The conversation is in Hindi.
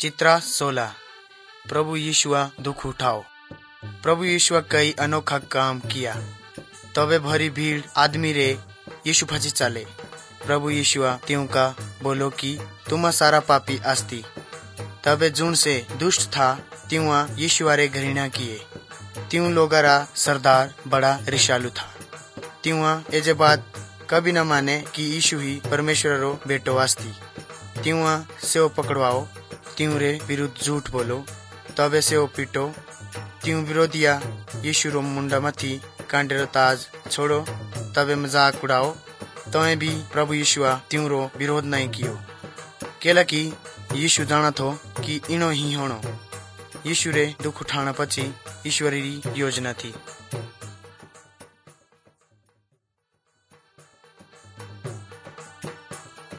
चित्रा 16। प्रभु यीशुआ दुख उठाओ। प्रभु यीशुआ कई अनोखा काम किया। तबे भरी भीड़ आदमी रे यीशु फजी चले। प्रभु यीशुआ त्यों का बोलो कि तुम सारा पापी आस्ती। तबे जुन से दुष्ट था त्यों यीशुआ रे घृणा किए। त्यों लोगारा सरदार बड़ा रिशालू था। त्यों एजे बात कभी न माने कि यीशु ही परमेश्वर रो बेटो आस्ती। त्यों से वो पकड़वाओ, त्यों रे विरुद्ध झूठ बोलो, तबे से वो पीटो। त्यों विरोधिया यीशु रो मुंडा मथी कांडेरो ताज छोड़ो, तबे मजाक उड़ाओ। तवे भी प्रभु यीशुआ त्यों रो विरोध नहीं कियो, केला कि यीशु जाना थो कि इनो ही होनो। यीशु रे दुख उठाना पची ईश्वरी योजना थी।